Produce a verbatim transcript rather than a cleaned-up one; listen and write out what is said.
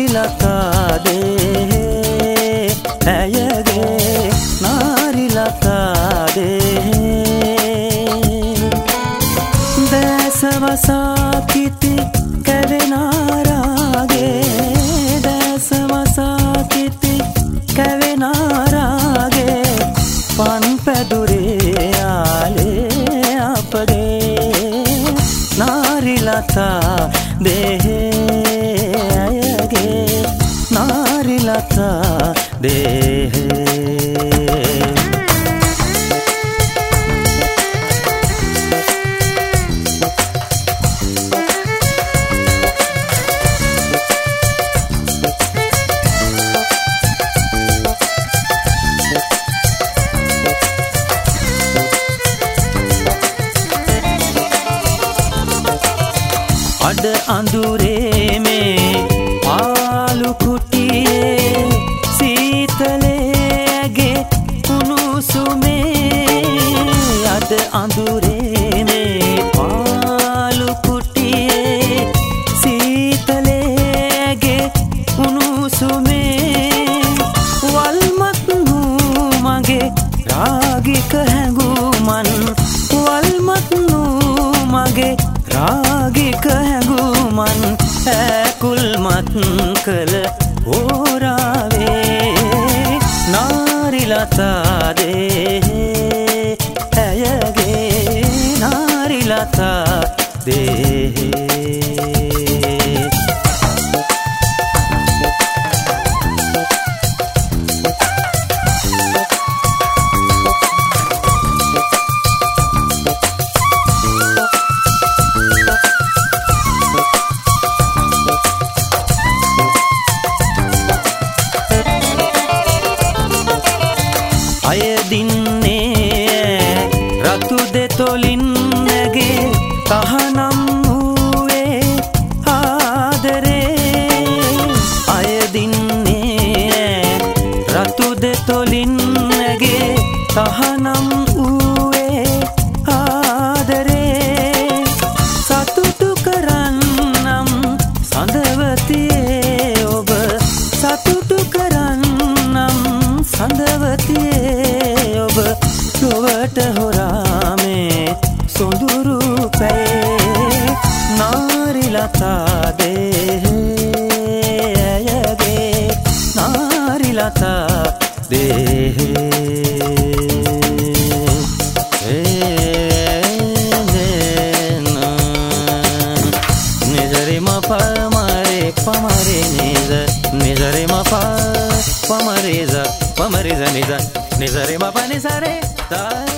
නාරිලතා දේහේ ඇයගේ නාරිලතා දේහේ දැසවසා කිති කැවෙනාරාගේ දැසවසා කිති කැවෙනාරාගේ පන් පැදුරේ ආලේ අපගේ නාරිලතා දේහේ ඇයගේ නාරිලතා දේහේ අඩ අඳුරේ මේ පාලු කුටියේ සීතලේගේ උණුසුමේ අඩ අඳුරේ මේ පාලු කුටියේ සීතලේගේ උණුසුමේ වල්මත් නූ මගේ රාගික හැඟුමන් වල්මත් නූ මගේ රාගික හැඟුමන් ඇකුල්මත් කළ හෝරාවේ නාරිලතා දේහේ ඇයගේ නාරිලතා දේහේ අයදින්නේ රතු දෙතොලින් නැගේ තහනම් වූවේ ආදරේ අයදින්නේ රතු දෙතොලින් නැගේ තහනම් වූවේ ආදරේ සතුටු කරන්නම් සඳවතියේ ඔබ සතුටු කරන්නම් සඳවතියේ ඔබ ලොවට හොරාමේ සොඳුරු පැයේ නාරිලතා දේහේ ඇයගේ නාරිලතා දේහේ නිජරි මපා මරේ පමරේ නිජ නිජරි මපා Pamariza, pamariza, niza, niza, rima, pa, niza, re, ta.